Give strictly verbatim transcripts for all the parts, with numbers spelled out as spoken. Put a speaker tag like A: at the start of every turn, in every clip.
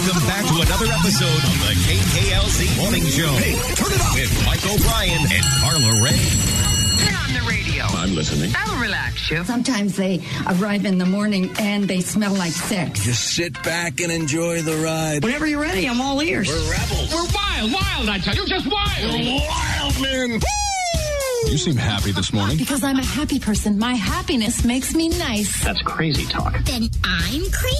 A: Welcome back to another episode of the K K L Z Morning Show. Hey, turn it up. With Mike O'Brien and Carla Ray.
B: Turn on the radio.
C: I'm listening.
B: That'll relax you.
D: Sometimes they arrive in the morning and they smell like sex.
E: Just sit back and enjoy the ride.
F: Whenever you're ready, I'm all ears.
E: We're rebels.
C: We're wild, wild, I tell you, just wild.
E: We're wild men.
C: You seem happy this morning.
G: Because I'm a happy person. My happiness makes me nice.
C: That's crazy talk.
G: Then I'm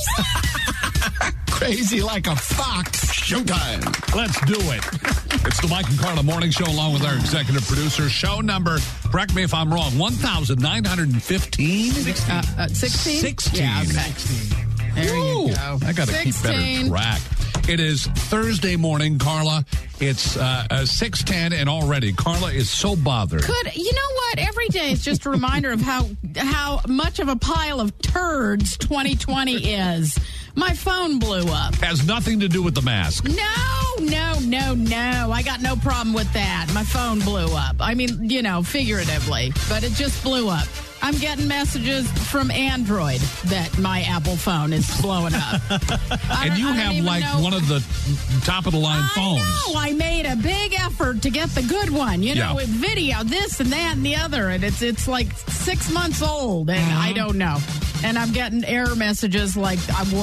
G: crazy?
C: Crazy like a fox. Showtime. Let's do it. It's the Mike and Carla Morning Show along with our executive producer. Show number, correct me if I'm wrong, one thousand nine hundred fifteen?
H: Uh, uh, sixteen?
C: sixteen.
H: Yeah, okay. There
C: Woo.
H: you go.
C: I got to keep better track. It is Thursday morning, Carla. It's uh, uh, six ten, and already Carla is so bothered.
H: Could you know what? Every day is just a reminder of how how much of a pile of turds twenty twenty is. My phone blew up.
C: Has nothing to do with the mask.
H: No, no, no, no. I got no problem with that. My phone blew up. I mean, you know, figuratively, but it just blew up. I'm getting messages from Android that my Apple phone is blowing up.
C: And you have like
H: know.
C: one of the top of the line phones.
H: I know. I made a big effort to get the good one. You know,
C: Yeah.
H: with video, this and that and the other, and it's it's like six months old, and
C: Mm-hmm.
H: I don't know. And I'm getting error messages like,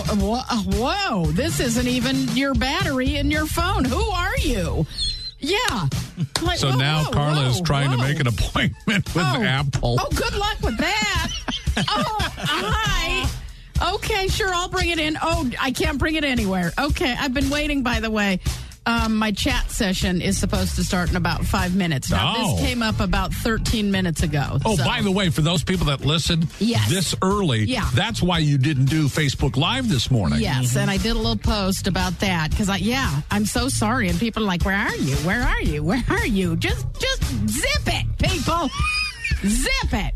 H: "Whoa, this isn't even your battery in your phone. Who are you?" Yeah. Like,
C: So
H: whoa,
C: now
H: whoa,
C: Carla is
H: whoa,
C: trying
H: whoa.
C: to make an appointment with
H: Oh.
C: Apple.
H: Oh, good luck with that. Oh, hi. Okay, sure, I'll bring it in. Oh, I can't bring it anywhere. Okay, I've been waiting, by the way. Um, my chat session is supposed to start in about five minutes. Now,
C: Oh.
H: this came up about thirteen minutes ago.
C: Oh,
H: so.
C: by the way, for those people that listened
H: Yes.
C: this early,
H: Yeah.
C: that's why you didn't do Facebook Live this morning.
H: Yes, and I did a little post about that because I, yeah, I'm so sorry. And people are like, "Where are you? Where are you? Where are you?" Just, just zip it, people. Zip it.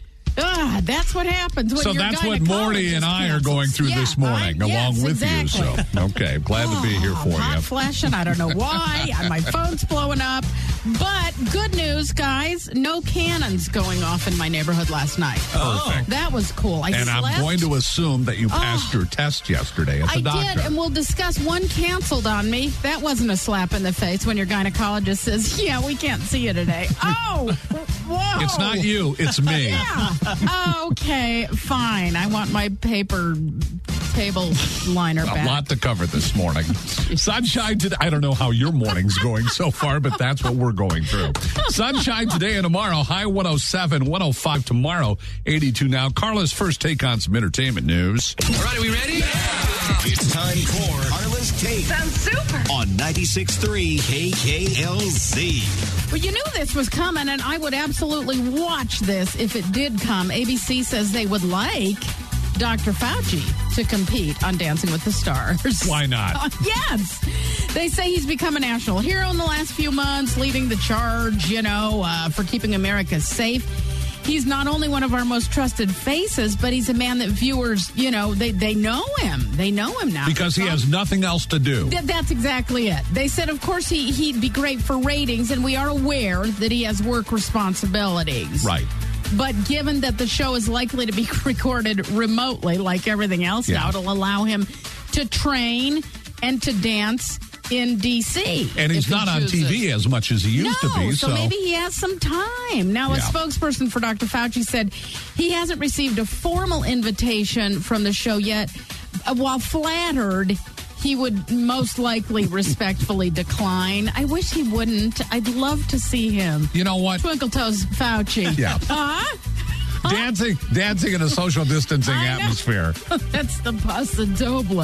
H: Ah, that's what happens when
C: So
H: your
C: that's what Morty and I are going through
H: Yeah,
C: this morning,
H: I-
C: along
H: yes,
C: with
H: exactly.
C: you. So, okay, glad to be here
H: Oh,
C: for
H: hot
C: you.
H: flashing. I don't know why. My phone's blowing up. But good news, guys. No cannons going off in my neighborhood last night.
C: Perfect.
H: That was cool. I
C: And
H: slept.
C: I'm going to assume that you passed your test yesterday at the
H: I
C: doctor.
H: did, and we'll discuss. One canceled on me. That wasn't a slap in the face when your gynecologist says, "Yeah, we can't see you today." Oh, whoa.
C: It's not you, it's me.
H: Yeah. Okay, fine. I want my paper table liner
C: A
H: back.
C: lot to cover this morning. Sunshine today. I don't know how your morning's going so far, but that's what we're going through. Sunshine today and tomorrow. High one oh seven, one oh five tomorrow. eighty-two now. Carla's first take on some entertainment news.
A: All right, are we ready? Yeah. It's time for Carla's Take
B: Sounds super.
A: on ninety-six point three K K L Z.
H: Well, you knew this was coming, and I would absolutely watch this if it did come. A B C says they would like Doctor Fauci to compete on Dancing with the Stars.
C: Why not?
H: Uh, yes. They say he's become a national hero in the last few months, leading the charge, you know, uh, for keeping America safe. He's not only one of our most trusted faces, but he's a man that viewers, you know, they, they know him. They know him now.
C: Because he has nothing else to do.
H: Th- That's exactly it. They said, of course, he, he'd be great for ratings, and we are aware that he has work responsibilities.
C: Right.
H: But given that the show is likely to be recorded remotely, like everything else
C: Yeah.
H: now, it'll allow him to train and to dance in D C
C: And he's
H: if he
C: not on T
H: chooses.
C: V as much as he used
H: no,
C: to be.
H: So, maybe he has some time. Now, a
C: Yeah.
H: spokesperson for Doctor Fauci said he hasn't received a formal invitation from the show yet. Uh, while flattered, he would most likely respectfully decline. I wish he wouldn't. I'd love to see him.
C: You know what?
H: Twinkle Toes Fauci.
C: Yeah.
H: Huh?
C: Dancing, dancing in a social distancing
H: I know.
C: atmosphere
H: That's the pasta doble.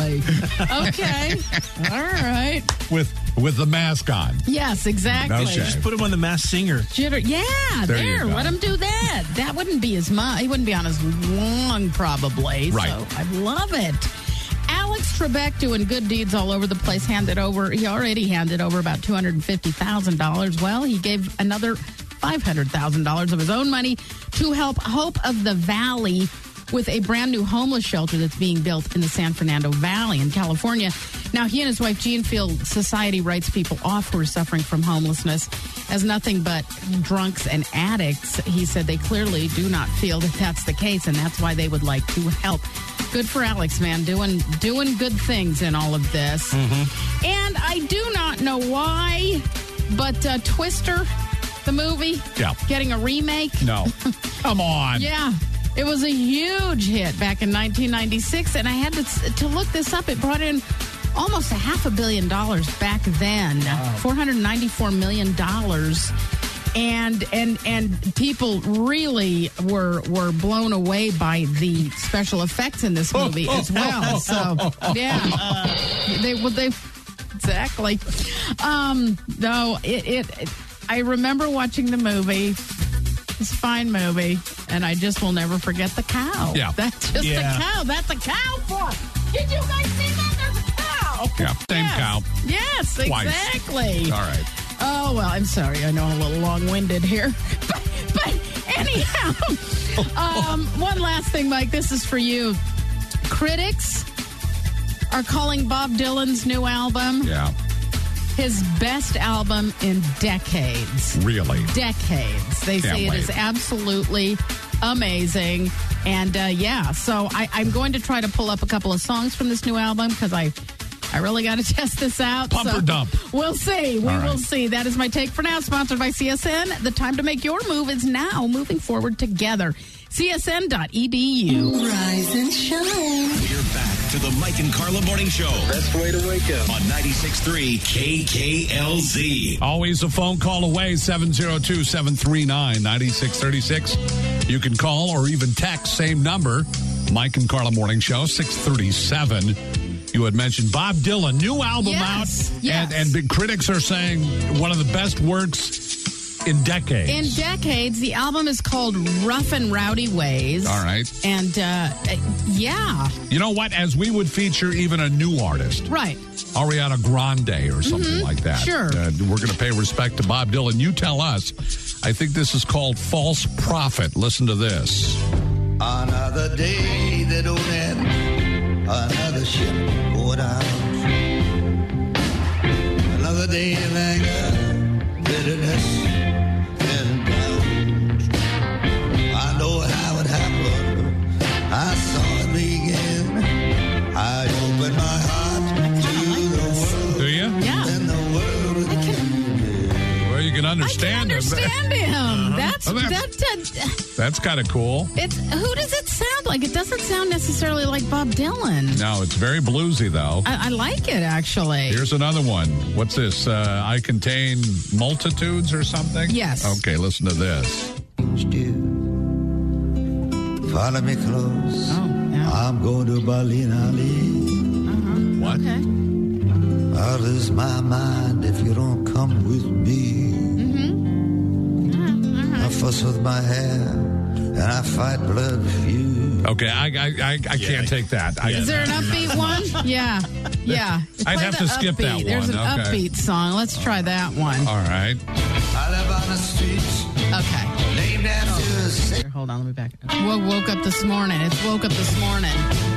H: Okay. All right.
C: with with the mask on.
H: Yes, exactly.
C: Okay. Just
F: Put him on the Masked Singer.
H: Jitter. Yeah,
C: There you
H: there.
C: go.
H: Let him do that. That wouldn't be as much. He wouldn't be on as long, probably.
C: Right.
H: So I love it. Alex Trebek doing good deeds all over the place. Handed over. He already handed over about two hundred fifty thousand dollars. Well, he gave another five hundred thousand dollars of his own money to help Hope of the Valley with a brand new homeless shelter that's being built in the San Fernando Valley in California. Now, he and his wife, Jean, feel society writes people off who are suffering from homelessness as nothing but drunks and addicts. He said they clearly do not feel that that's the case, and that's why they would like to help. good for Alex, man. Doing doing good things in all of this.
C: Mm-hmm.
H: And I do not know why, but uh, Twister, the movie,
C: Yeah.
H: getting a remake.
C: No. Come on.
H: Yeah. It was a huge hit back in nineteen ninety-six, and I had to, to look this up. It brought in almost a half a billion dollars back then, wow. four hundred ninety-four million dollars. And and and people really were were blown away by the special effects in this movie as well. So yeah, they well they exactly. Um, no, it, it it. I remember watching the movie. It's a fine movie, and I just will never forget the cow.
C: Yeah,
H: that's just
F: yeah.
H: the cow. That's a cow for. Did you guys see that? There's a cow.
C: Yeah, same
H: yes.
C: cow.
H: Yes,
C: Twice.
H: Exactly.
C: All right.
H: Oh, well, I'm sorry. I know I'm a little long-winded here. But, but anyhow, um, one last thing, Mike. This is for you. Critics are calling Bob Dylan's new album
C: Yeah.
H: his best album in decades.
C: Really?
H: Decades. They
C: Can't
H: say it
C: wait.
H: is absolutely amazing. And, uh, yeah, so I, I'm going to try to pull up a couple of songs from this new album because I... I really got to test this out.
C: Pump
H: so
C: or dump?
H: We'll see. We
C: All
H: will
C: right.
H: see. That is my take for now. Sponsored by C S N. The time to make your move is now. Moving forward together. C S N dot E D U.
B: Rise and shine.
A: We're back to the Mike and Carla Morning Show.
E: Best way to wake up.
A: On ninety-six point three K K L Z.
C: Always a phone call away, seven oh two, seven three nine, nine six three six. You can call or even text, same number, Mike and Carla Morning Show, six thirty-seven. You had mentioned Bob Dylan, new album
H: Yes,
C: out,
H: yes.
C: and, and big critics are saying one of the best works in decades.
H: In decades, the album is called Rough and Rowdy Ways.
C: All right.
H: And, uh, yeah.
C: You know what? As we would feature even a new artist,
H: Right.
C: Ariana Grande or something
H: Mm-hmm.
C: like that.
H: Sure.
C: Uh, we're going to pay respect to Bob Dylan. You tell us. I think this is called False Prophet. Listen to this.
I: Another day that don't end, another ship going out. Another day of anger, bitterness, and doubt. I know how it happened. I saw it begin. I opened my heart to the world.
C: Do you?
H: Yeah.
I: And the world again.
C: Well, you can
H: I
C: understand
H: can
C: him.
H: understand him. That's,
C: Oh, that-
H: that's, uh,
C: That's kind of cool.
H: it's, who does it sound like? It doesn't sound necessarily like Bob Dylan.
C: No, it's very bluesy, though.
H: I, I like it, actually.
C: Here's another one. What's this? Uh, I contain multitudes or something?
H: Yes.
C: Okay, listen to this.
I: Still, follow me close.
H: Oh, yeah.
I: I'm going to Berlin Alley.
C: What?
H: Okay.
I: I'll lose my mind if you don't come with me. I fuss with my hair and I fight blood feud.
C: Okay, I I, I, I can't take that. I,
H: Is there an upbeat one? Yeah. Yeah.
C: I'd
H: Play
C: have
H: the
C: to skip
H: upbeat.
C: that
H: There's
C: one.
H: an
C: Okay.
H: upbeat song. Let's try that one.
C: All right.
I: I live on the streets
H: Okay.
I: named after a saint.
H: Here, hold on, let me back up. Wo- woke up this morning. It's woke up this morning.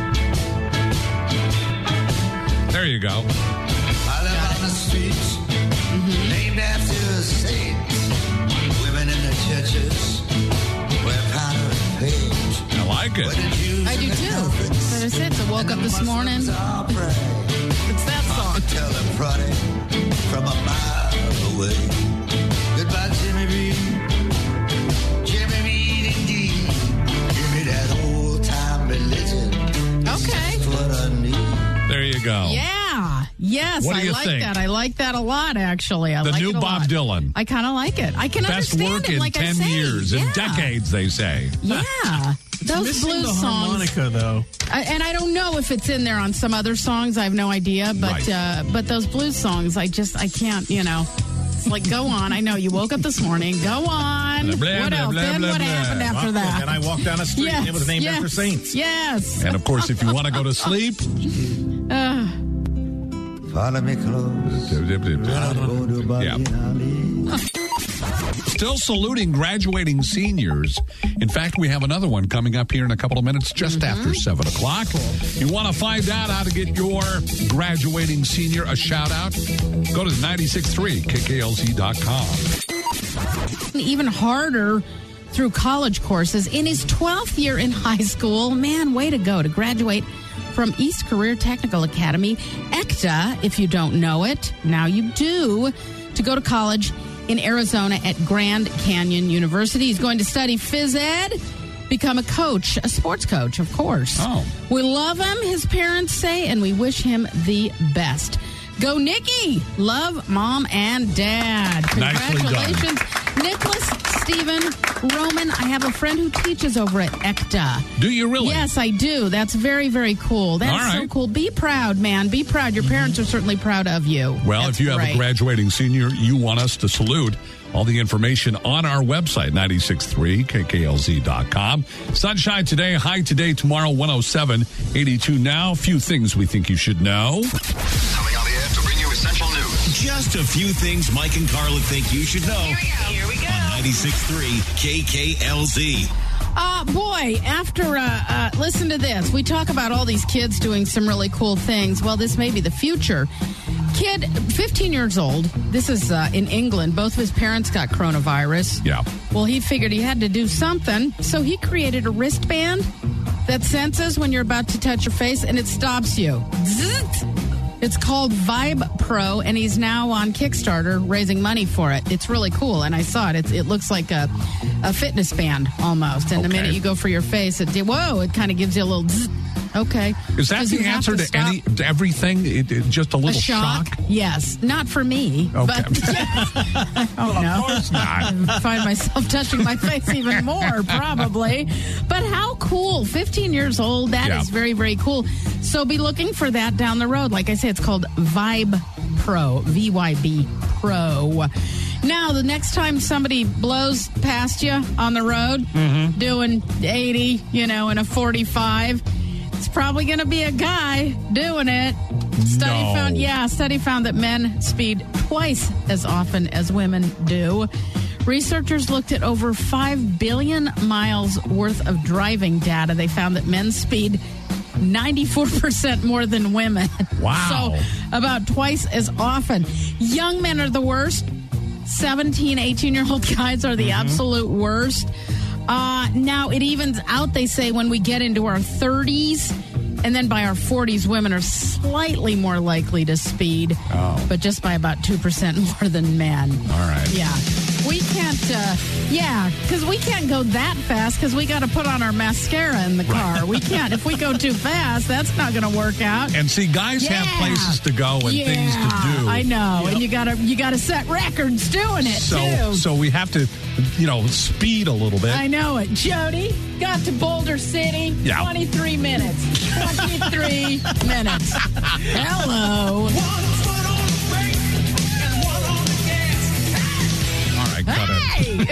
C: There you go.
I: I live on the streets named after a saint. Women in the churches wear powder and paint.
C: I like
I: But
C: it.
I: the Jews
H: I do
I: and the
H: too.
I: Catholics
H: That is it. So woke
I: and
H: up
I: the
H: this morning.
I: Muslims all pray.
H: It's that song.
I: Tell the product from a mile away. Goodbye, Jimmy Reed. Jimmy Reed, indeed. Give me that old time religion.
H: Okay.
I: That's what I need.
C: There you go.
H: Yeah. Yes,
C: What do
H: I
C: you
H: like
C: think?
H: that. I like that a lot, actually. I
C: The
H: like
C: new
H: it a
C: Bob
H: lot.
C: Dylan.
H: I kind of like it. I can
C: Best
H: understand
C: work
H: him,
C: in
H: like I
C: ten
H: say.
C: years, in
H: Yeah.
C: decades, they say.
H: Yeah. Those
F: Missing
H: blues
F: the
H: songs.
F: harmonica, though.
H: I, and I don't know if it's in there on some other songs. I have no idea. But
C: Right.
H: uh, but those blues songs, I just, I can't, you know. It's like, go on. I know you woke up this morning. Go on.
C: Blah, blah,
H: what
C: blah,
H: else?
C: blah,
H: then
C: blah,
H: what
C: blah.
H: happened after
F: Well,
H: that?
F: And I walked down a street
H: yes,
F: and it was named
H: yes,
F: after saints.
H: Yes.
C: And of course, if you want to go to sleep,
H: Uh,
I: Follow me close. I'll go to Berlin Alley.
C: still saluting graduating seniors. In fact, we have another one coming up here in a couple of minutes, just after seven o'clock. You want to find out how to get your graduating senior a shout out? Go to ninety-six point three K K L Z dot com.
H: even harder through college courses. In his twelfth year in high school, man, way to go to graduate from East Career Technical Academy, E C T A, if you don't know it. Now you do, to go to college in Arizona at Grand Canyon University. He's going to study phys ed, become a coach, a sports coach, of course.
C: Oh.
H: We love him, his parents say, and we wish him the best. Go, Nikki! Love, Mom and Dad.
C: Nicely done.
H: Congratulations, Nicholas, Stephen, Roman. I have a friend who teaches over at E C T A.
C: Do you really?
H: Yes, I do. That's very, very cool. That's
C: All right.
H: so cool. Be proud, man. Be proud. Your parents are certainly proud of you.
C: Well,
H: That's
C: if you have
H: great.
C: a graduating senior you want us to salute, all the information on our website, nine six three K K L Z dot com. Sunshine today, high today, tomorrow, one oh seven, eighty-two now. Few things we think you should know.
A: Coming on the air to bring you essential news. Just a few things Mike and Carla think you should know. Here we go. Here we go. On ninety-six point three K K L Z.
H: Uh, boy, after, uh, uh, listen to this. We talk about all these kids doing some really cool things. Well, this may be the future. Kid, fifteen years old. This is uh, in England. Both of his parents got coronavirus.
C: Yeah.
H: Well, he figured he had to do something, so he created a wristband that senses when you're about to touch your face, and it stops you. Zzz. It's called Vibe Pro, and he's now on Kickstarter raising money for it. It's really cool, and I saw it. It's, it looks like a, a fitness band almost, and
C: Okay.
H: the minute you go for your face, it whoa, it kind of gives you a little zzz. Okay.
C: Is that
H: Because you
C: the
H: have
C: answer to,
H: stop.
C: any to everything? It, it, just a
H: A
C: little
H: shock?
C: shock?
H: Yes. Not for me.
C: Okay.
H: But oh, no.
C: Of course not.
H: I find myself touching my face even more, probably. But how cool. fifteen years old. That
C: Yeah.
H: is very, very cool. So be looking for that down the road. Like I said, it's called Vibe Pro. V Y B Pro. Now, the next time somebody blows past you on the road
C: Mm-hmm.
H: doing eighty, you know, in a forty-five, it's probably going to be a guy doing it. Study
C: No.
H: found, yeah, study found that men speed twice as often as women do. Researchers looked at over five billion miles worth of driving data. They found that men speed ninety-four percent more than women.
C: Wow.
H: So about twice as often. Young men are the worst. seventeen, eighteen-year-old guys are the absolute worst. Uh, now, it evens out, they say, when we get into our thirties. And then by our forties, women are slightly more likely to speed,
C: Oh.
H: but just by about two percent more than men.
C: All right.
H: Yeah. We can't, uh, yeah, because we can't go that fast because we got to put on our mascara in the car. We can't. If we go too fast, that's not going to work out.
C: And see, guys
H: Yeah.
C: have places to go and
H: yeah,
C: things to do.
H: I know. And you gotta you gotta set records doing it
C: So,
H: too.
C: so we have to, you know, speed a little bit.
H: I know it. Jody got to Boulder City.
C: Yeah.
H: twenty-three minutes. twenty-three minutes. Hello.
C: All right, cut it.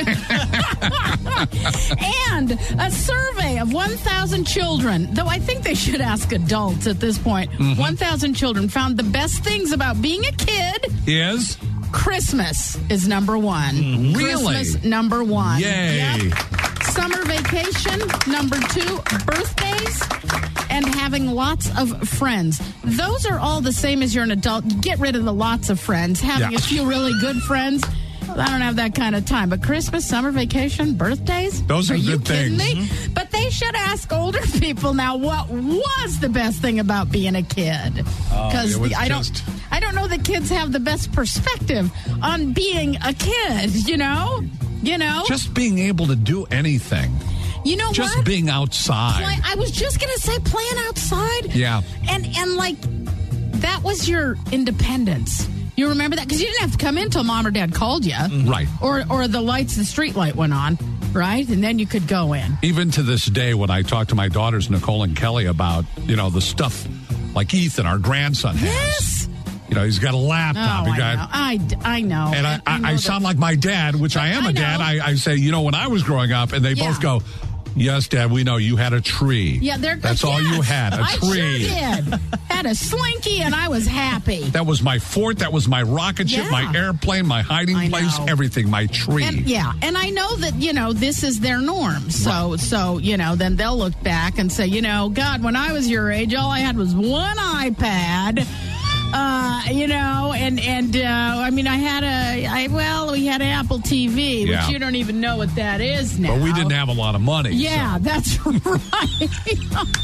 H: Hey! And a survey of one thousand children, though I think they should ask adults at this point.
C: Mm-hmm.
H: one thousand children found the best things about being a kid.
C: Is?
H: Christmas is number one.
C: Really?
H: Christmas number one.
C: Yay.
H: Yep. Summer vacation, number two. Birthdays, and having lots of friends. Those are all the same as you're an adult. Get rid of the lots of friends. Having
C: Yeah.
H: a few really good friends. I don't have that kind of time. But Christmas, summer vacation, birthdays?
C: Those are
H: you
C: good
H: kidding
C: things.
H: me? But they should ask older people now what was the best thing about being a kid. Because
C: it was
H: I don't
C: just-
H: I don't know that kids have the best perspective on being a kid, you know? You know?
C: Just being able to do anything.
H: you know
C: Just
H: what?
C: being outside.
H: Play, I was just going to say playing outside.
C: Yeah.
H: And and like that was your independence. You remember that? Because you didn't have to come in till mom or dad called you.
C: Right.
H: Or or the lights, the street light went on, right? And then you could go in.
C: Even to this day, when I talk to my daughters, Nicole and Kelly, about, you know, the stuff like Ethan, our grandson, has.
H: Yes.
C: You know, he's got a
H: Oh,
C: laptop. he
H: I
C: got,
H: know. I, I know.
C: And I,
H: know
C: I, I
H: that-
C: sound like my dad, which I am
H: I
C: a dad.
H: know.
C: I, I say, you know, when I was growing up, and they
H: Yeah.
C: both go, yes, Dad, we know you had a tree.
H: Yeah, they're
C: That's all
H: yes,
C: you had, a
H: I
C: tree.
H: sure did. Had a slinky, and I was happy.
C: That was my fort. That was my rocket ship,
H: Yeah.
C: my airplane, my hiding
H: I
C: place,
H: know.
C: everything, my tree.
H: And, yeah, and I know that, you know, this is their norm. So, so you know, then they'll look back and say, you know, God, when I was your age, all I had was one iPad. Uh, you know, and, and uh, I mean, I had a, I well, we had Apple T V,
C: Yeah.
H: which you don't even know what that is now.
C: But we didn't have a lot of money.
H: Yeah,
C: so.
H: that's right.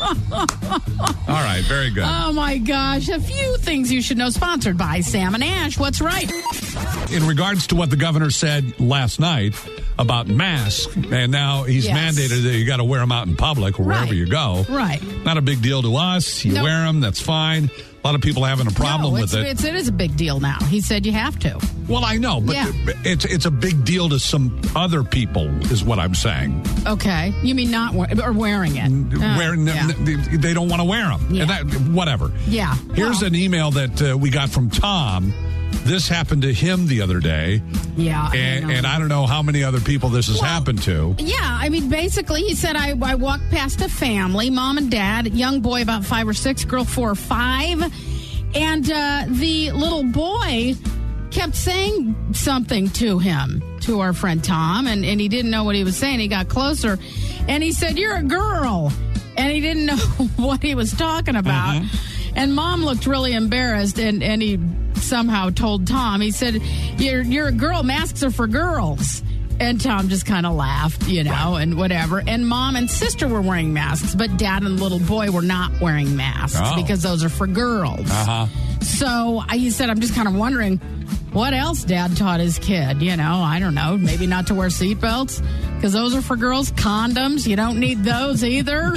C: All right, very good.
H: Oh, my gosh. A few things you should know. Sponsored by Sam and Ash. What's right?
C: In regards to what the governor said last night about masks, and now he's
H: Yes.
C: mandated that you got to wear them out in public or wherever
H: Right.
C: you go.
H: Right.
C: Not a big deal to us. You
H: Nope.
C: wear them, that's fine. A lot of people having a problem
H: no,
C: with
H: it's,
C: it.
H: It's, it is a big deal now. He said you have to.
C: Well, I know, but
H: Yeah.
C: it's it's a big deal to some other people, is what I'm saying.
H: Okay. You mean not wear, or wearing it? Uh,
C: Wearing,
H: yeah.
C: they don't want to wear them.
H: Yeah.
C: And that, whatever.
H: Yeah.
C: Here's
H: Well.
C: an email that uh, we got from Tom. This happened to him the other day.
H: Yeah. I
C: And,
H: know.
C: and I don't know how many other people this has
H: Well,
C: happened to.
H: Yeah, I mean, basically, he said, I, I walked past a family, mom and dad, young boy about five or six, girl four or five. And uh, the little boy kept saying something to him, to our friend Tom, and, and he didn't know what he was saying. He got closer, and he said, "You're a girl." And he didn't know what he was talking about.
C: Mm-hmm.
H: And mom looked really embarrassed, and, and he somehow told Tom, he said, you're, you're a girl, masks are for girls. And Tom just kind of laughed, you know,
C: Right.
H: and whatever. And mom and sister were wearing masks, but dad and little boy were not wearing masks
C: Oh.
H: because those are for girls.
C: Uh-huh.
H: So I, he said, I'm just kind of wondering what else dad taught his kid. You know, I don't know, maybe not to wear seatbelts because those are for girls. Condoms, you don't need those either.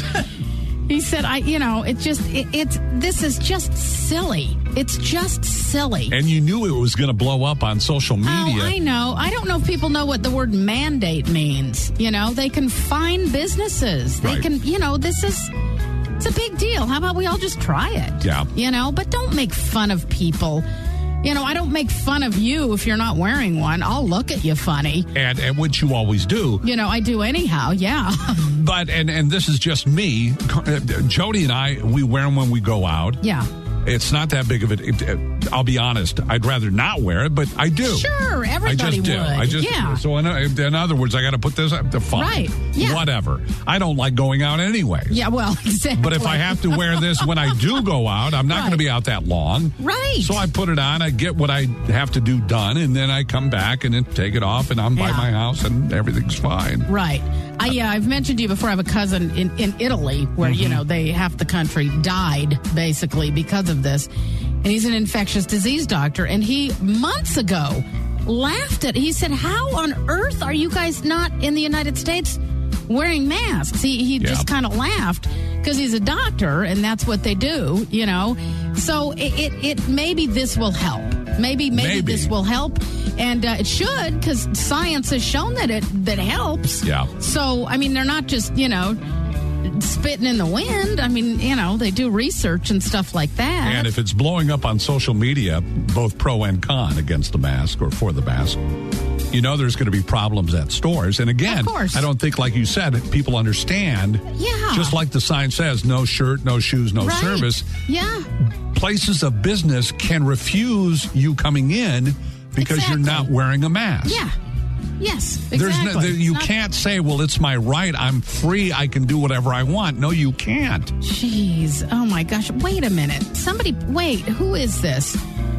H: He said, I, you know, it just, it, it's, this is just silly. It's just silly.
C: And you knew it was going to blow up on social media.
H: Oh, I know. I don't know if people know what the word mandate means. You know, they can fine businesses. They
C: Right.
H: can, you know, this is, it's a big deal. How about we all just try it?
C: Yeah.
H: You know, but don't make fun of people. You know, I don't make fun of you if you're not wearing one. I'll look at you funny.
C: And, and which you always do.
H: You know, I do anyhow. Yeah.
C: But, and, and this is just me. Jody and I, we wear them when we go out.
H: Yeah.
C: It's not that big of it. it- it- I'll be honest. I'd rather not wear it, but I do.
H: Sure, everybody
C: I just do.
H: would.
C: I just,
H: Yeah.
C: So in, in other words, I got to put this up to fine.
H: Right. Yeah.
C: Whatever. I don't like going out anyway.
H: Yeah, well, exactly.
C: But if I have to wear this when I do go out, I'm not
H: Right.
C: going to be out that long.
H: Right.
C: So I put it on, I get what I have to do done, and then I come back and then take it off, and I'm by
H: Yeah.
C: my house, and everything's fine.
H: Right. I, yeah, I've mentioned to you before, I have a cousin in, in Italy where,
C: Mm-hmm.
H: you know, they half the country died basically because of this. And he's an infectious disease doctor. And he, months ago, laughed at, he said, how on earth are you guys not in the United States wearing masks? He, he
C: Yeah.
H: just kind of laughed because he's a doctor and that's what they do, you know. So it, it, it maybe this will help. Maybe, maybe,
C: Maybe.
H: this will help. And uh, it should, because science has shown that it that helps.
C: Yeah.
H: So, I mean, they're not just, you know, spitting in the wind. I mean, you know, they do research and stuff like that.
C: And if it's blowing up on social media, both pro and con against the mask or for the mask, you know there's going to be problems at stores. And again,
H: Of course.
C: I don't think, like you said, people understand.
H: Yeah.
C: Just like the sign says, no shirt, no shoes, no
H: Right.
C: service.
H: Yeah.
C: Places of business can refuse you coming in because
H: Exactly.
C: you're not wearing a mask.
H: Yeah. Yes. Exactly.
C: There's no, there, you
H: It's not-
C: can't say, well, it's my right. I'm free. I can do whatever I want. No, you can't.
H: Jeez. Oh, my gosh. Wait a minute. Somebody, wait. Who is this?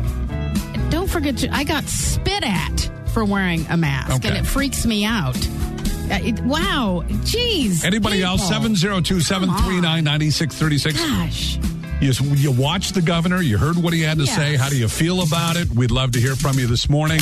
H: Don't forget to, I got spit at for wearing a mask,
C: Okay.
H: and it freaks me out. Uh, it, wow. Jeez.
C: Anybody else?
H: people.
C: seven zero two, seven three nine, nine six three six.
H: Gosh.
C: You, you watched the governor. You heard what he had to
H: Yes.
C: say. How do you feel about it? We'd love to hear from you this morning.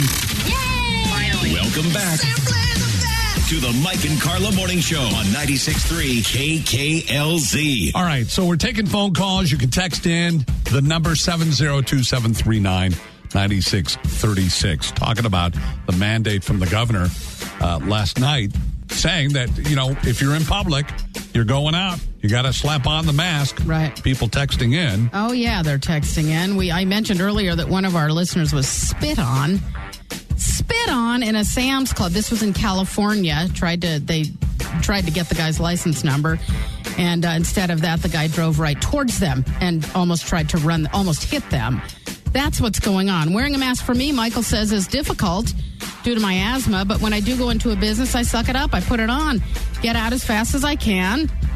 A: Welcome back to the Mike and Carla Morning Show on ninety-six point three K K L Z.
C: All right, so we're taking phone calls. You can text in the number seven zero two, seven three nine, nine six three six. Talking about the mandate from the governor uh, last night, saying that, you know, if you're in public, you're going out, you got to slap on the mask.
H: Right.
C: People texting in.
H: Oh, yeah, they're texting in. We I mentioned earlier that one of our listeners was spit on. Spit on in a Sam's Club. This was in California. Tried to They tried to get the guy's license number. And uh, instead of that, the guy drove right towards them and almost tried to run, almost hit them. That's what's going on. Wearing a mask for me, Michael says, is difficult due to my asthma. But when I do go into a business, I suck it up. I put it on. Get out as fast as I can.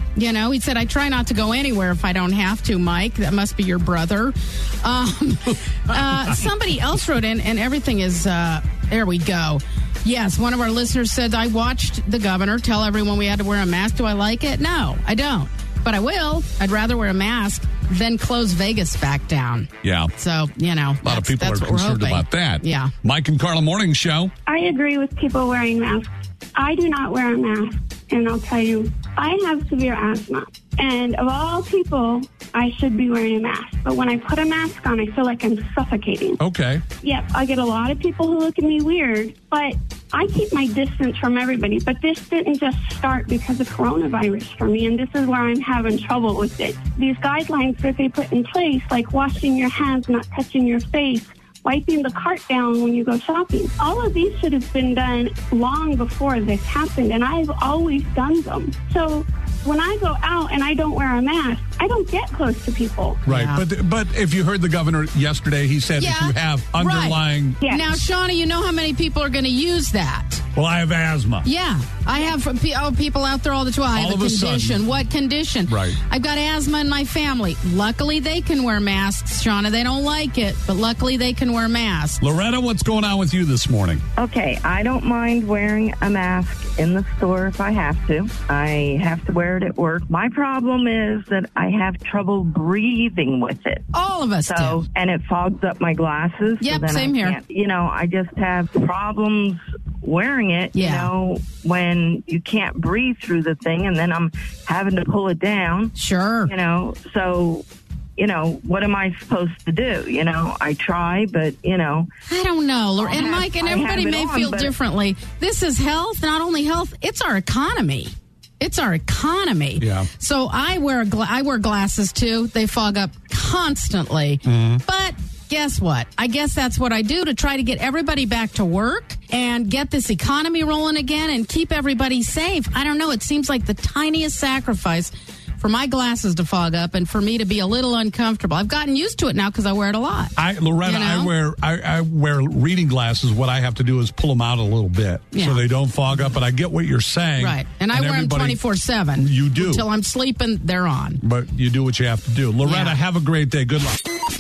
H: You know, he said, I try not to go anywhere if I don't have to, Mike. That must be your brother. Um, uh, somebody else wrote in, and everything is, uh, there we go. Yes, one of our listeners said, I watched the governor tell everyone we had to wear a mask. Do I like it? No, I don't. But I will. I'd rather wear a mask than close Vegas back down.
C: Yeah.
H: So, you know.
C: A lot of people are concerned about that.
H: Yeah.
C: Mike and Carla Morning Show.
J: I agree with people wearing masks. I do not wear a mask, and I'll tell you, I have severe asthma. And of all people, I should be wearing a mask. But when I put a mask on, I feel like I'm suffocating.
C: Okay.
J: Yep, I get a lot of people who look at me weird, but I keep my distance from everybody. But this didn't just start because of coronavirus for me, and this is where I'm having trouble with it. These guidelines that they put in place, like washing your hands, not touching your face, wiping the cart down when you go shopping. All of these should have been done long before this happened, and I've always done them. So when I go out and I don't wear a mask, I don't get close to people.
C: Right,
H: Yeah.
C: but but if you heard the governor yesterday, he said
H: Yeah,
C: if you have underlying...
J: Yes.
H: Now, Shauna, you know how many people are going to use that?
C: Well, I have asthma.
H: Yeah, I have pe- oh, people out there all the time. I
C: All
H: have
C: of
H: a
C: a sudden.
H: condition. What condition?
C: Right.
H: I've got asthma in my family. Luckily, they can wear masks, Shauna. They don't like it, but luckily they can wear masks.
C: Loretta, what's going on with you this morning?
K: Okay, I don't mind wearing a mask in the store if I have to. I have to wear it at work. My problem is that I have trouble breathing with it.
H: All of us
K: So,
H: do.
K: and it fogs up my glasses. so
H: Yep,
K: then
H: same
K: I
H: here.
K: can't- You know, I just have problems wearing it,
H: Yeah.
K: you know, when you can't breathe through the thing and then I'm having to pull it down,
H: Sure.
K: you know, so... You know, what am I supposed to do? You know, I try, but, you know.
H: I don't know. Lor-
K: I
H: And
K: have-
H: Mike and
K: I have
H: everybody
K: it
H: may
K: on,
H: feel
K: but-
H: differently. This is health, not only health, it's our economy. It's our economy.
C: Yeah.
H: So I wear gla- I wear glasses too. They fog up constantly. But guess what? I guess that's what I do to try to get everybody back to work and get this economy rolling again and keep everybody safe. I don't know. It seems like the tiniest sacrifice for my glasses to fog up and for me to be a little uncomfortable. I've gotten used to it now because I wear it a lot.
C: I, Loretta,
H: You know?
C: I wear I, I wear reading glasses. What I have to do is pull them out a little bit
H: Yeah.
C: so they don't fog up. But I get what you're saying.
H: Right. And I wear them
C: everybody-
H: twenty-four seven.
C: You do.
H: Until I'm sleeping, they're on.
C: But you do what you have to do. Loretta,
H: Yeah.
C: have a great day. Good luck.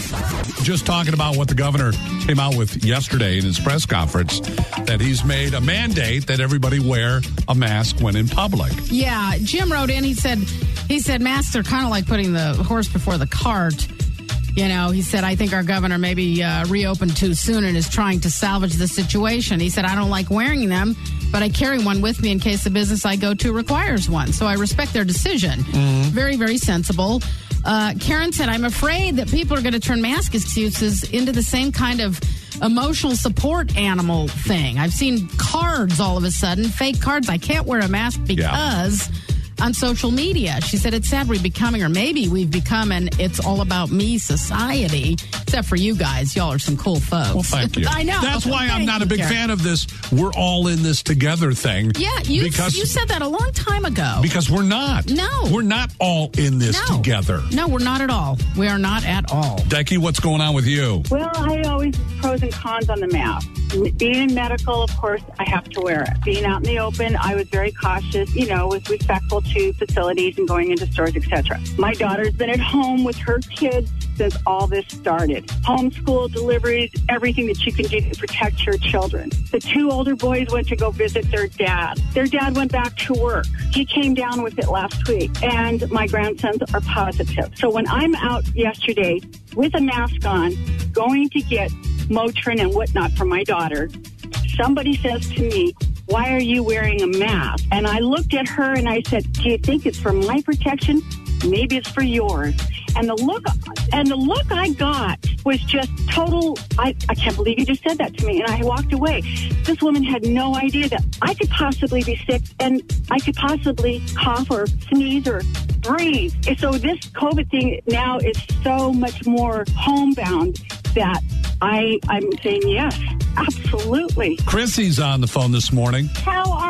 C: Just talking about what the governor came out with yesterday in his press conference, that he's made a mandate that everybody wear a mask when in public.
H: Yeah, Jim wrote in. He said, he said masks are kind of like putting the horse before the cart. You know, he said, I think our governor maybe uh, reopened too soon and is trying to salvage the situation. He said, I don't like wearing them, but I carry one with me in case the business I go to requires one. So I respect their decision. Very, very sensible. Uh, Karen said, I'm afraid that people are going to turn mask excuses into the same kind of emotional support animal thing. I've seen cards all of a sudden, fake cards. I can't wear a mask because... on social media. She said it's sad we're becoming, or maybe we've become an it's all about me society, except for you guys. Y'all are some cool folks.
C: Well, thank you.
H: I know.
C: That's why I'm
H: Thank
C: not a
H: you,
C: big
H: Karen.
C: fan of this we're all in this together thing.
H: Yeah, you,
C: because,
H: you said that a long time ago.
C: Because we're not.
H: No.
C: We're not all in this
H: No.
C: together.
H: No, we're not at all. We are not at all.
C: Decky, what's going on with you?
L: Well, I always pros and cons on the mask. Being in medical, of course, I have to wear it. Being out in the open, I was very cautious, you know, was respectful to facilities and going into stores, et cetera. My daughter's been at home with her kids since all this started. Homeschool, deliveries, everything that you can do to protect your children. The two older boys went to go visit their dad. Their dad went back to work. He came down with it last week, and my grandsons are positive. So when I'm out yesterday with a mask on, going to get Motrin and whatnot for my daughter, somebody says to me, why are you wearing a mask? And I looked at her and I said, do you think it's for my protection? Maybe it's for yours. And the look and the look I got was just total, I, I can't believe you just said that to me. And I walked away. This woman had no idea that I could possibly be sick and I could possibly cough or sneeze or breathe. And so this COVID thing now is so much more homebound that I, I'm saying yes, absolutely.
C: Chrissy's on the phone this morning.
L: How are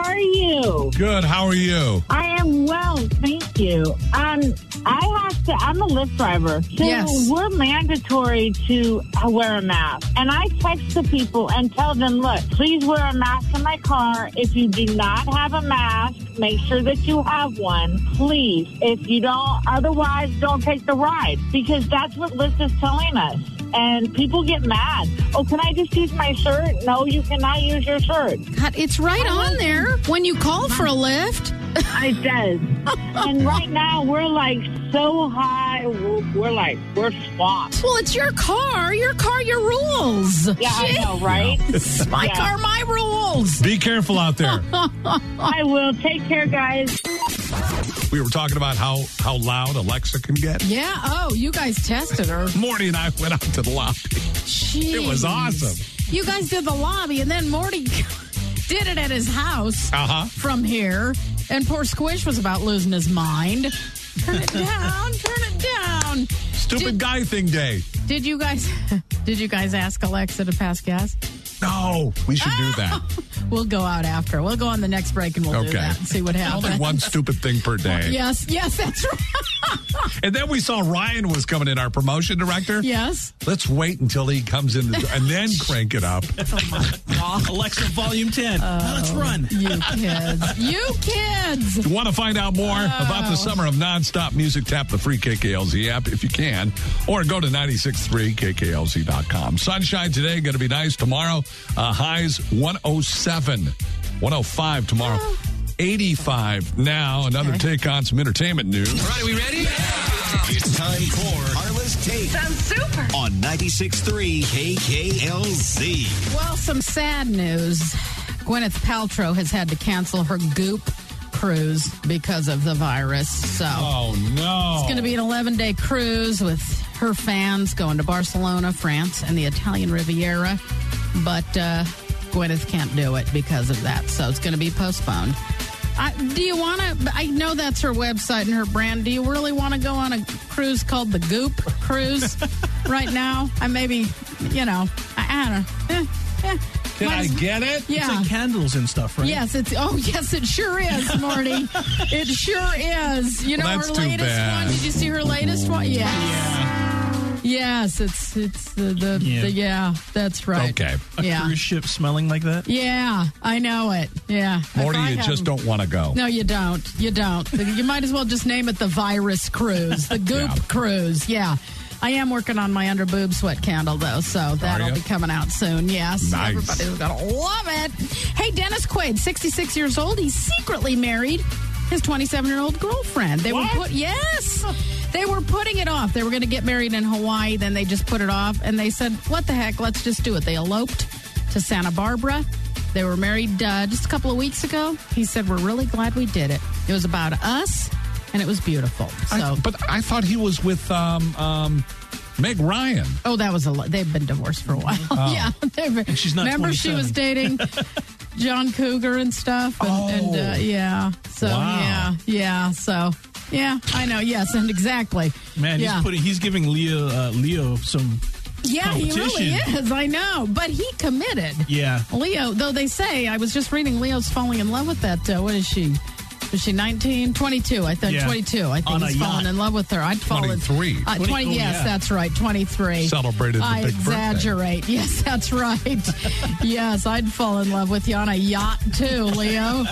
M: are you?
C: Good. How are you?
M: I am well, thank you. Um, I have to, I'm a Lyft driver. So
H: Yes.
M: we're mandatory to wear a mask. And I text the people and tell them, look, please wear a mask in my car. If you do not have a mask, make sure that you have one, please. If you don't, otherwise, don't take the ride. Because that's what Lyft is telling us. And people get mad. Oh, can I just use my shirt? No, you cannot use your shirt.
H: God, it's right on there when you call for a lift.
M: It does. And right now, we're like so high. We're, we're like, we're swamped.
H: Well, it's your car. Your car, your rules.
M: Yeah, I know, right?
H: It's my
M: Yeah.
H: car, my rules.
C: Be careful out there.
M: I will. Take care, guys.
C: We were talking about how, how loud Alexa can get.
H: Yeah. Oh, you guys tested her.
C: Morty and I went out to the lobby.
H: Jeez.
C: It was awesome.
H: You guys did the lobby, and then Morty did it at his house
C: Uh-huh.
H: from here. And poor Squish was about losing his mind. Turn it down. Turn it down.
C: Stupid
H: Did-
C: guy thing day.
H: Did you guys? Did you guys ask Alexa to pass gas?
C: No, we should do that.
H: We'll go out after. We'll go on the next break and we'll
C: Okay.
H: do that and see what happens.
C: Only one stupid thing per day.
H: Yes, yes, that's right.
C: And then we saw Ryan was coming in, our promotion director.
H: Yes.
C: Let's wait until he comes in the, and then crank it up.
F: Alexa, volume ten. Now let's run.
H: You kids. You kids.
C: If you want to find out more about the summer of nonstop music, tap the free K K L Z app if you can, or go to ninety-six point three K K L Z dot com. Sunshine today, going to be nice. Tomorrow, uh, highs one oh seven, one oh five tomorrow. eighty-five now. Another
H: Okay.
C: take on some entertainment news.
A: All right, are we ready? It's time for Carla's Take
B: Sounds super.
A: on ninety-six point three K K L Z.
H: Well, some sad news. Gwyneth Paltrow has had to cancel her Goop cruise because of the virus. So
C: Oh, no.
H: it's going to be an eleven-day cruise with her fans going to Barcelona, France, and the Italian Riviera. But uh, Gwyneth can't do it because of that. So it's going to be postponed. I, do you want to? I know that's her website and her brand. Do you really want to go on a cruise called the Goop Cruise right now? I maybe, you know, I, I don't know. Eh, eh.
C: Can
H: Might
C: I
H: as-
C: get it?
H: Yeah.
F: It's like candles and stuff, right?
H: Yes, it's. Oh, yes, it sure is, Marty. It sure is. You know
C: Well, that's
H: her
C: too
H: latest
C: bad.
H: one. Did you see her latest one? Yes.
F: Yeah.
H: Yes, it's it's the the
F: Yeah.
H: yeah. The, yeah that's right.
C: Okay.
F: A
H: Yeah.
F: cruise ship smelling like that?
H: Yeah, I know it. Yeah,
C: Morty,
H: If I
C: you
H: have-
C: just don't want to go.
H: No, you don't. You don't. You might as well just name it the Virus Cruise, the Goop
C: Yeah.
H: Cruise. Yeah. I am working on my under boob sweat candle, though, so that'll
C: ya?
H: be coming out soon. Yes.
C: Nice.
H: Everybody's going to love it. Hey, Dennis Quaid, sixty-six years old. He's secretly married his twenty-seven-year-old girlfriend. They
C: What?
H: were put, yes. They were putting it off. They were going to get married in Hawaii, then they just put it off, and they said, what the heck, let's just do it. They eloped to Santa Barbara. They were married uh, just a couple of weeks ago. He said, we're really glad we did it. It was about us, and it was beautiful. So,
C: I, but I thought he was with um, um, Meg Ryan.
H: oh, that was a lot. They've been divorced for a while. yeah. they've been-
F: And she's not
H: Remember she was dating John Cougar and stuff? And,
C: Oh.
H: and uh, yeah. So,
C: Wow.
H: yeah. Yeah. So, yeah, I know. Yes, and exactly.
F: Man,
H: yeah.
F: he's putting he's giving Leo uh, Leo some
H: Yeah, he really
F: competition.
H: is. I know. But he committed.
F: Yeah.
H: Leo, though they say, I was just reading, Leo's falling in love with that. Uh, what is she? Is she nineteen? twenty-two, I think.
F: Yeah.
H: twenty-two. I think
F: On a
H: he's falling
F: yacht.
H: in love with her. I'd fall in.
C: twenty-three.
H: Uh,
F: twenty
H: twenty,
F: oh,
H: yes,
F: yeah.
H: that's right. twenty-three.
C: Celebrated the
H: I
C: big birthday.
H: exaggerate. Yes, that's right. Yes, I'd fall in love with you on a yacht, too, Leo.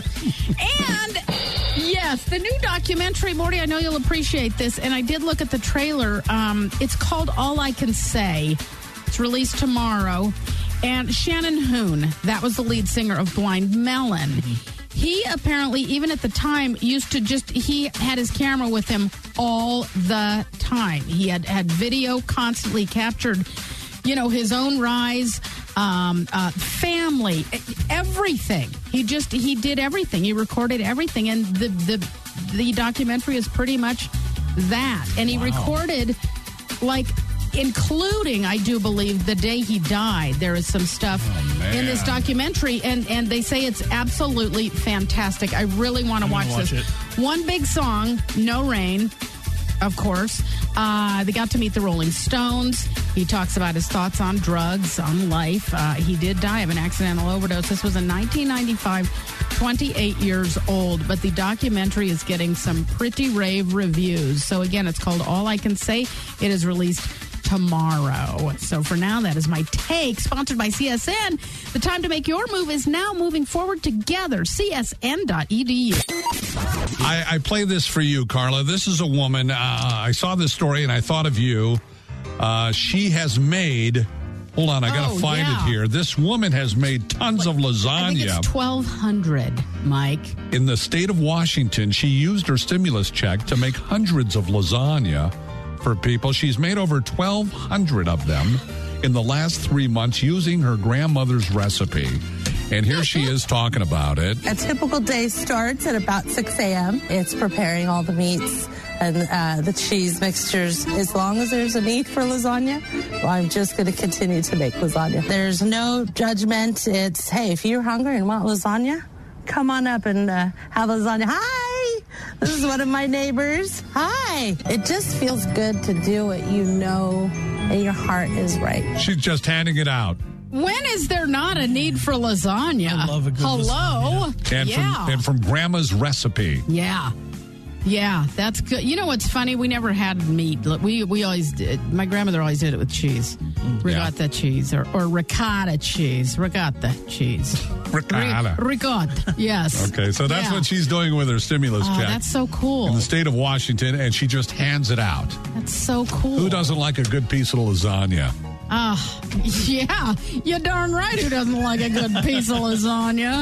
H: And yes, the new documentary, Morty, I know you'll appreciate this. And I did look at the trailer. Um, it's called All I Can Say. It's released tomorrow. And Shannon Hoon, that was the lead singer of Blind Melon.
C: Mm-hmm.
H: He apparently, even at the time, used to just, he had his camera with him all the time. He had, had video constantly captured, you know, his own rise, um, uh, family, everything. He just, he did everything. He recorded everything. And the, the, the documentary is pretty much that. And he
F: Wow.
H: recorded, like, including, I do believe, the day he died. There is some stuff
C: Oh,
H: in this
C: man.
H: documentary, and, and they say it's absolutely fantastic. I really want to
F: I'm
H: watch
F: gonna watch
H: this.
F: it.
H: One big song, No Rain. of course. Uh, they got to meet the Rolling Stones. He talks about his thoughts on drugs, on life. Uh, he did die of an accidental overdose. This was in nineteen ninety-five, twenty-eight years old. But the documentary is getting some pretty rave reviews. So, again, it's called All I Can Say. It is released tomorrow. So for now, that is my take. Sponsored by C S N. The time to make your move is now. Moving forward together. C S N dot E D U.
C: I, I play this for you, Carla. This is a woman. Uh, I saw this story and I thought of you. Uh, she has made... Hold on, I got to
H: Oh,
C: find
H: yeah.
C: it here. This woman has made tons of lasagna.
H: I think it's twelve hundred, Mike.
C: In the state of Washington, she used her stimulus check to make hundreds of lasagna for people. She's made over twelve hundred of them in the last three months using her grandmother's recipe. And here she is talking about it.
N: A typical day starts at about six a.m. It's preparing all the meats and uh, the cheese mixtures. As long as there's a need for lasagna, well, I'm just going to continue to make lasagna. There's no judgment. It's, hey, if you're hungry and want lasagna, come on up and uh, have lasagna. Hi! This is one of my neighbors. Hi! It just feels good to do what you know and your heart is right.
C: She's just handing it out.
H: When is there not a need for lasagna?
F: I love a good
H: Hello?
F: lasagna.
C: And,
H: yeah.
C: from, and from Grandma's recipe.
H: Yeah. Yeah, that's good. You know what's funny? We never had meat. We we always did. My grandmother always did it with cheese. Ricotta cheese or, or ricotta cheese. Ricotta cheese.
C: Ricotta.
H: Ri- ricotta, yes.
C: Okay, so that's
H: Yeah.
C: what she's doing with her stimulus
H: Oh,
C: check.
H: that's so cool.
C: In the state of Washington, and she just hands it out.
H: That's so cool.
C: Who doesn't like a good piece of lasagna?
H: Ah, yeah. You're darn right who doesn't like a good piece of lasagna,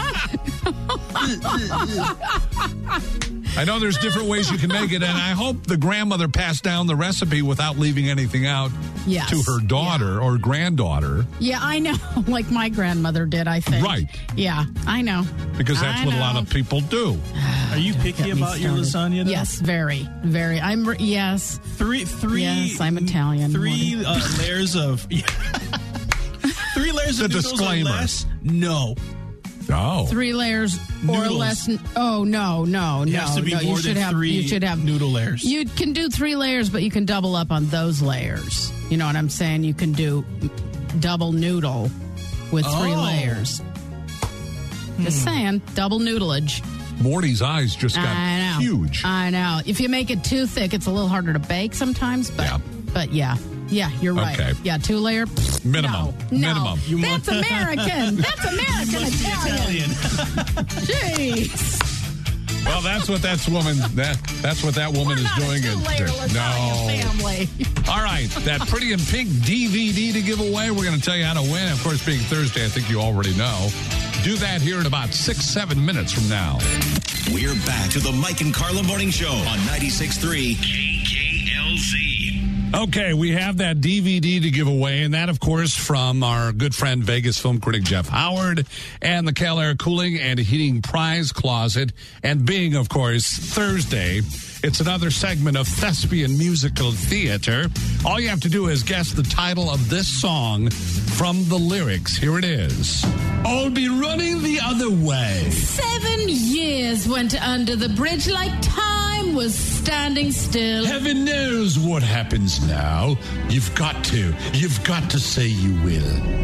H: huh?
C: I know there's different ways you can make it, and I hope the grandmother passed down the recipe without leaving anything out
H: Yes.
C: to her daughter or granddaughter,
H: Yeah, I know. Like my grandmother did, I think.
C: Right.
H: Yeah, I know.
C: because that's
H: I
C: what a lot
H: know.
C: of people do.
F: Are you picky
H: Get me
F: about your
H: started.
F: lasagna? Though?
H: Yes, very, very. I'm re- yes,
F: Three, three.
H: yes. I'm Italian.
F: Three uh, layers of. Three layers
C: The
F: of noodles
C: disclaimer.
F: or less? No.
C: Oh,
H: Three layers or
F: Noodles.
H: less. Oh no, no,
F: It
H: no,
F: has to be
H: no.
F: more
H: You should
F: than
H: have.
F: three
H: You should have
F: noodle layers.
H: You can do three layers, but you can double up on those layers. You know what I'm saying? You can do double noodle with three
F: Oh.
H: layers. Just saying, double noodleage.
C: Morty's eyes just got
H: I know.
C: huge.
H: I know. If you make it too thick, it's a little harder to bake sometimes. But
C: Yeah.
H: but yeah, yeah, you're right.
C: Okay.
H: Yeah, two layer.
C: Minimum.
H: No,
C: Minimum.
H: no.
F: You
H: That's
F: want-
H: American. That's American Italian. Jeez.
C: Well, that's what that's woman that that's what that woman
H: We're
C: is
H: not
C: doing.
H: a two-layer
C: It-
H: lasagna family.
C: All right, that Pretty in Pink D V D to give away. We're going to tell you how to win. Of course, being Thursday, I think you already know. Do that here in about six, seven minutes from now.
A: We're back to the Mike and Carla Morning Show on ninety-six point three K K L Z.
C: Okay, we have that D V D to give away, and that, of course, from our good friend Vegas film critic Jeff Howard and the Cal Air Cooling and Heating Prize Closet. And being, of course, Thursday, it's another segment of Thespian Musical Theater. All you have to do is guess the title of this song from the lyrics. Here it is. I'll be running the other way.
H: Seven years went under the bridge like time was standing still.
C: Heaven knows what happens now. You've got to. You've got to say you will.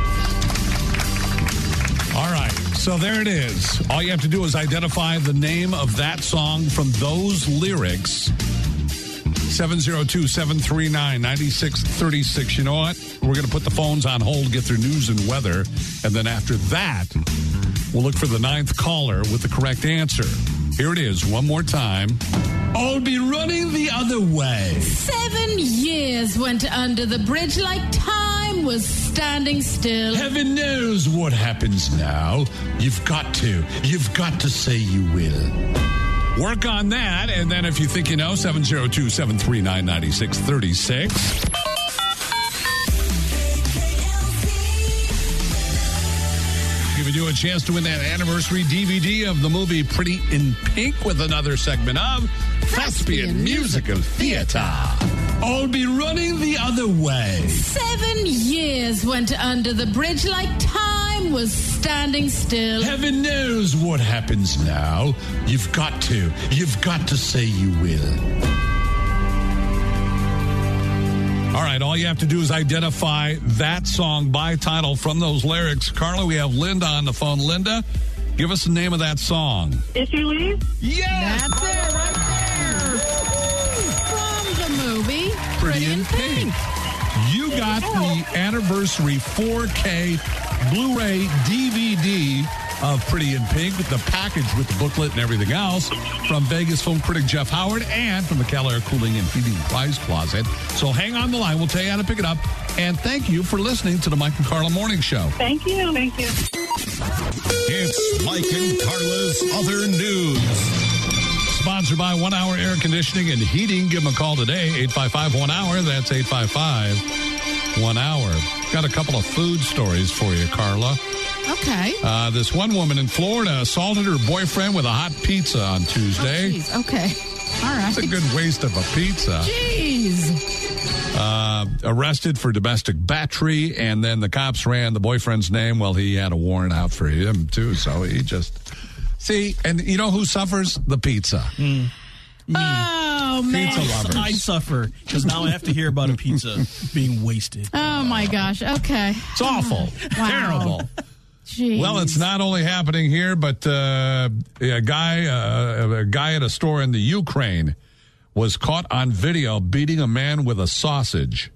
C: All right. So there it is. All you have to do is identify the name of that song from those lyrics. seven oh two, seven three nine, nine six three six. You know what? We're going to put the phones on hold, get through news and weather. And then after that, we'll look for the ninth caller with the correct answer. Here it is one more time. I'll be running the other way.
H: Seven years went under the bridge like time was standing still.
C: Heaven knows what happens now. You've got to. You've got to say you will. Work on that, and then if you think you know, seven oh two, seven three nine, nine six three six. Giving you a chance to win that anniversary D V D of the movie Pretty in Pink with another segment of Thespian Musical Theater. I'll be running the other way.
H: Seven years went under the bridge like time was standing still.
C: Heaven knows what happens now. You've got to. You've got to say you will. All right, all you have to do is identify that song by title from those lyrics. Carla, we have Linda on the phone. Linda, give us the name of that song.
J: If you leave?
C: Yes!
H: That's it right there. From the movie
C: Pretty in Pink. You got the anniversary four K Blu-ray D V D of Pretty in Pink, with the package with the booklet and everything else, from Vegas film critic Jeff Howard and from the Keller Cooling and Heating Prize Closet. So hang on the line. We'll tell you how to pick it up. And thank you for listening to the Mike and Carla Morning Show.
J: Thank you. Thank you.
A: It's Mike and Carla's Other News.
C: Sponsored by One Hour Air Conditioning and Heating. Give them a call today, eight five five one hour. That's eight five five one hour. Got a couple of food stories for you, Carla.
H: Okay.
C: Uh, this one woman in Florida assaulted her boyfriend with a hot pizza on Tuesday.
H: Oh, geez. Okay. All right.
C: That's a good waste of a pizza.
H: Jeez.
C: Uh, arrested for domestic battery, and then the cops ran the boyfriend's name. Well, he had a warrant out for him, too, so he just... See, and you know who suffers? The pizza.
F: Mm.
H: Oh, man.
C: Pizza lovers.
F: I suffer because now I have to hear about a pizza being wasted.
H: Oh, my gosh. Okay.
C: It's awful.
H: Wow.
C: Terrible.
H: Jeez.
C: Well, it's not only happening here, but uh, a guy, uh, a guy at a store in the Ukraine was caught on video beating a man with a sausage.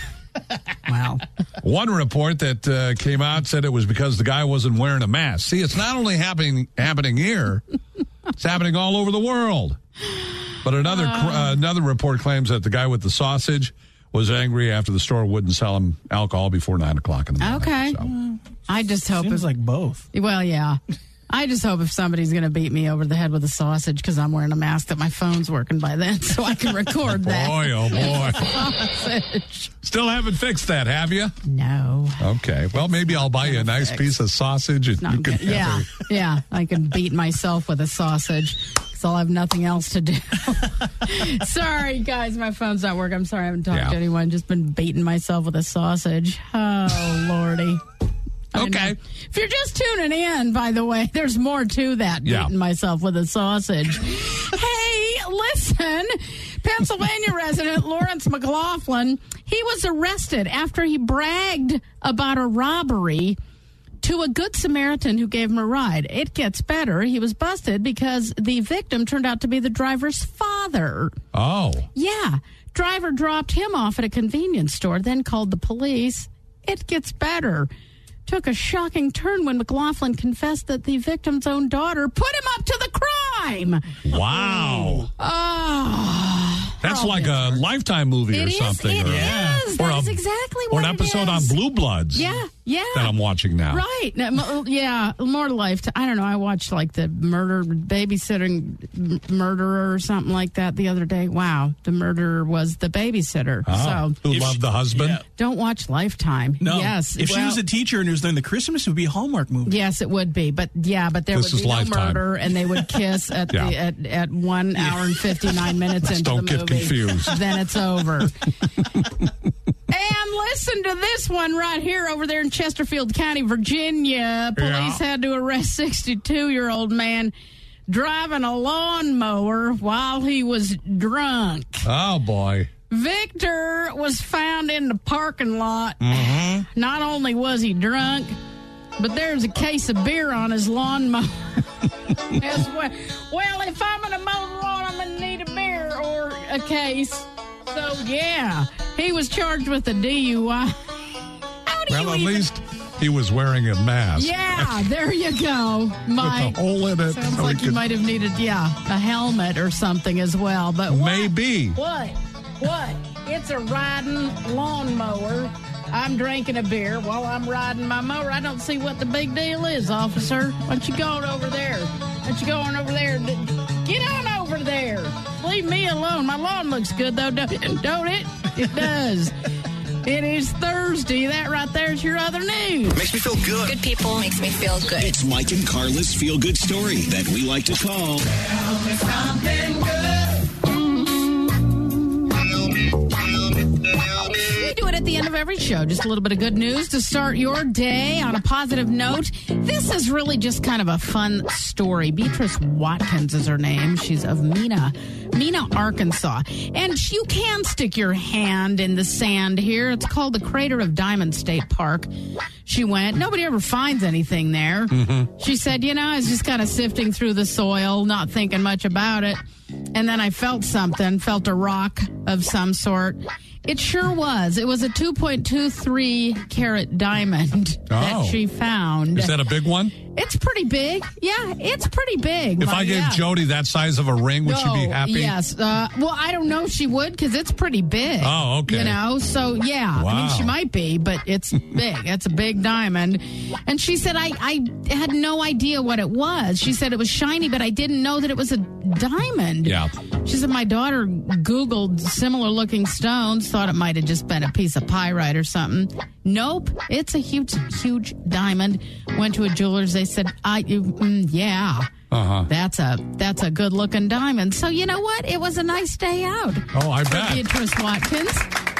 F: Wow.
C: One report that uh, came out said it was because the guy wasn't wearing a mask. See, it's not only happening happening here, it's happening all over the world. But another uh, uh, another report claims that the guy with the sausage was angry after the store wouldn't sell him alcohol before nine o'clock in the morning.
H: Okay.
C: So.
H: I just hope
F: Seems
H: it's
F: like both.
H: Well, yeah. I just hope if somebody's going to beat me over the head with a sausage because I'm wearing a mask that my phone's working by then so I can record that.
C: Boy, oh boy.
H: Sausage.
C: Still haven't fixed that, have you?
H: No.
C: Okay. Well, maybe I'll buy you a nice
H: fixed.
C: piece of sausage and
H: Not
C: you can
H: good. Yeah.
C: have a-
H: Yeah. I can beat myself with a sausage because I'll have nothing else to do. Sorry, guys. My phone's not working. I'm sorry I haven't talked
C: Yeah.
H: to anyone. Just been beating myself with a sausage. Oh, Lordy. I
C: Okay.
H: know. If you're just tuning in, by the way, there's more to that,
C: Yeah.
H: beating myself with a sausage. Hey, listen, Pennsylvania resident Lawrence McLaughlin, he was arrested after he bragged about a robbery to a Good Samaritan who gave him a ride. It gets better. He was busted because the victim turned out to be the driver's father.
C: Oh.
H: Yeah. Driver dropped him off at a convenience store, then called the police. It gets better. Took a shocking turn when McLaughlin confessed that the victim's own daughter put him up to the crime.
C: Wow.
H: Oh.
C: That's like a Lifetime movie
H: It
C: or
H: is,
C: something.
H: it
C: or,
H: is.
C: Or
H: That is
C: a-
H: exactly
C: Or
H: what
C: an
H: it
C: episode on
H: is.
C: Blue Bloods.
H: Yeah, yeah.
C: That I'm watching now.
H: Right. Now, mo- Yeah, more life. I don't know. I watched like the murder, babysitting m- murderer or something like that the other day. Wow. The murderer was the babysitter.
C: Oh,
H: So
C: who
F: If
C: loved
F: she-
C: the husband?
F: yeah.
H: don't watch Lifetime.
F: No.
H: Yes.
F: If she
H: well,
F: was a teacher and it was during the Christmas, it would be a Hallmark movie.
H: Yes, it would be, but yeah, but there
C: This
H: would
C: is
H: be no
C: Lifetime.
H: murder, and they would kiss at
C: Yeah.
H: the at, at one hour and fifty nine minutes into
C: Don't
H: the
C: get
H: movie.
C: confused.
H: Then it's over. And listen to this one right here over there in Chesterfield County, Virginia. Police
C: Yeah.
H: had to arrest sixty-two year old man driving a lawnmower while he was drunk.
C: Oh, boy.
H: Victor was found in the parking lot.
C: Mm-hmm.
H: Not only was he drunk, but there's a case of beer on his lawnmower as well. Well, if I'm going to mow the lawn, I'm going to need a beer or a case. So, yeah, he was charged with a D U I. How do
C: Well,
H: you
C: at
H: even...
C: least he was wearing a mask.
H: Yeah, there you go, Mike.
C: With a hole in it.
H: Sounds
C: so
H: like
C: he
H: you
C: could-
H: might have needed, yeah, a helmet or something as well. But what?
C: Maybe.
H: What? What? It's a riding lawnmower. I'm drinking a beer while I'm riding my mower. I don't see what the big deal is, officer. Why don't you go on over there? Why don't you go on over there? Get on over there. Leave me alone. My lawn looks good, though, don't it? It does. It is Thursday. That right there is your other news.
A: Makes me feel good.
G: Good people makes me feel good.
A: It's Mike and Carla's Feel Good Story that we like to call
H: We do it at the the end of every show. Just a little bit of good news to start your day on a positive note. This is really just kind of a fun story. Beatrice Watkins is her name. She's of Mena, Mena, Arkansas. And you can stick your hand in the sand here. It's called the Crater of Diamond State Park. She went. Nobody ever finds anything there. Mm-hmm. She said, you know, I was just kind of sifting through the soil, not thinking much about it. And then I felt something, felt a rock of some sort. It sure was. It was a two point two three carat diamond
C: oh.
H: that she found.
C: Is that a big one?
H: It's pretty big. Yeah, it's pretty big.
C: If
H: like,
C: I gave
H: yeah.
C: Jody that size of a ring, would
H: no,
C: she be happy?
H: Yes. Uh, well, I don't know if she would because it's pretty big.
C: Oh, okay.
H: You know, so yeah.
C: Wow.
H: I mean, she might be, but it's big. It's a big diamond. And she said, I, I had no idea what it was. She said it was shiny, but I didn't know that it was a diamond.
C: Yeah.
H: She said, my daughter Googled similar looking stones, thought it might have just been a piece of pyrite or something. Nope. It's a huge, huge diamond. Went to a jeweler's. They said, I, mm, yeah.
C: Uh-huh.
H: That's a that's a good looking diamond. So you know what? It was a nice day out.
C: Oh, I
H: for
C: bet.
H: Beatrice Watkins.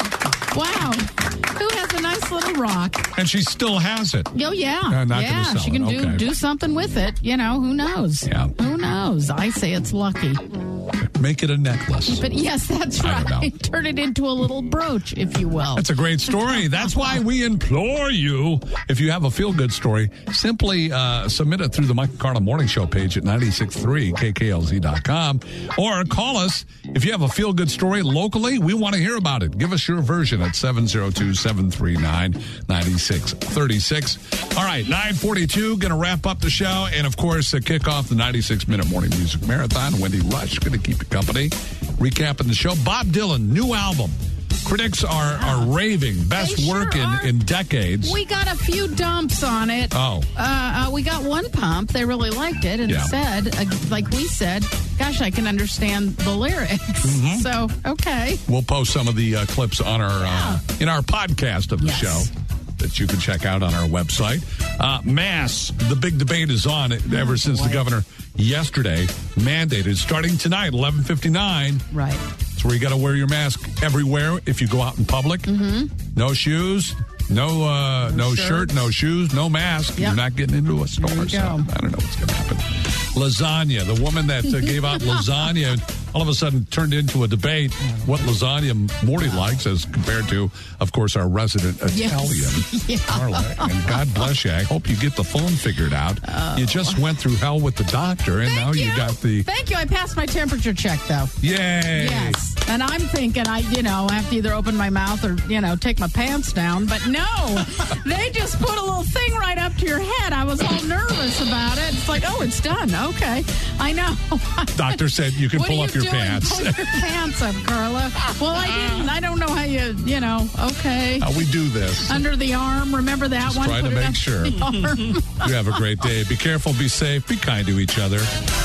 H: Wow. Who has a nice little rock?
C: And she still has it.
H: Oh, yeah.
C: Uh, not
H: yeah,
C: gonna sell
H: she can
C: it.
H: do
C: Okay.
H: do something with it. You know, who knows?
C: Yeah.
H: Who knows? I say it's lucky.
C: Make it a necklace.
H: But yes, that's
C: I don't know.
H: right. Turn it into a little brooch, if you will.
C: That's a great story. That's why we implore you, if you have a feel-good story, simply uh, submit it through the Mike and Carla Morning Show page at ninety-six point three K K L Z dot com or call us. If you have a feel-good story locally, we want to hear about it. Give us your version at seven oh two, seven three nine, nine six three six. All right, nine forty-two, going to wrap up the show. And, of course, uh, kick off the ninety-six minute morning music marathon. Wendy Rush going to keep you company. Recapping the show. Bob Dylan, new album. Critics are, are raving. Best
H: They
C: work
H: sure
C: in,
H: are.
C: in decades.
H: We got a few dumps on it.
C: Oh.
H: Uh, uh, we got one pump. They really liked it and
C: Yeah.
H: said, uh, like we said, gosh, I can understand the lyrics.
C: Mm-hmm.
H: So, okay.
C: We'll post some of the uh, clips on our uh, in our podcast of the
H: Yes.
C: show that you can check out on our website. Uh, masks, the big debate is on ever since the governor yesterday mandated, starting tonight, eleven fifty-nine.
H: Right.
C: It's where you got to wear your mask everywhere if you go out in public. Mm-hmm. No shoes, no uh, no
H: shirt.
C: shirt, no shoes, no mask.
H: Yep.
C: You're not getting into a store.
H: There you
C: So
H: go.
C: I don't know what's going to happen. Lasagna, the woman that uh, gave out lasagna, all of a sudden turned into a debate what lasagna Morty likes as compared to, of course, our resident Italian,
H: Yeah.
C: Carla. And God bless you. I hope you get the phone figured out.
H: Oh.
C: You just went through hell with the doctor, and
H: Thank
C: now you.
H: you.
C: got the...
H: Thank you. I passed my temperature check, though.
C: Yay!
H: Yes. And I'm thinking I, you know, have to either open my mouth or, you know, take my pants down. But no, they just put a little thing right up to your head. I was all nervous about it. It's like, oh, it's done. Okay. I know.
C: Doctor said you can
H: What
C: pull
H: are
C: up
H: you
C: your
H: doing?
C: pants.
H: Pull your pants up, Carla. Well, I didn't. I don't know how you, you know, okay.
C: How we do this.
H: Under the arm. Remember that
C: Just
H: one?
C: try to
H: Put it
C: make
H: under
C: sure.
H: the arm.
C: You have a great day. Be careful, be safe, be kind to each other.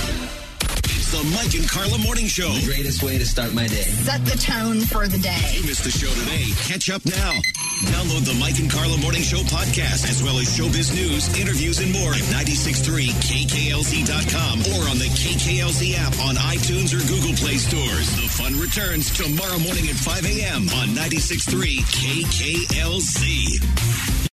A: It's the Mike and Carla Morning Show.
O: The greatest way to start my day.
B: Set the tone for the day.
A: If you missed the show today, catch up now. Download the Mike and Carla Morning Show podcast, as well as showbiz news, interviews, and more at ninety-six point three K K L Z dot com or on the K K L Z app on iTunes or Google Play stores. The fun returns tomorrow morning at five a.m. on ninety-six point three K K L Z.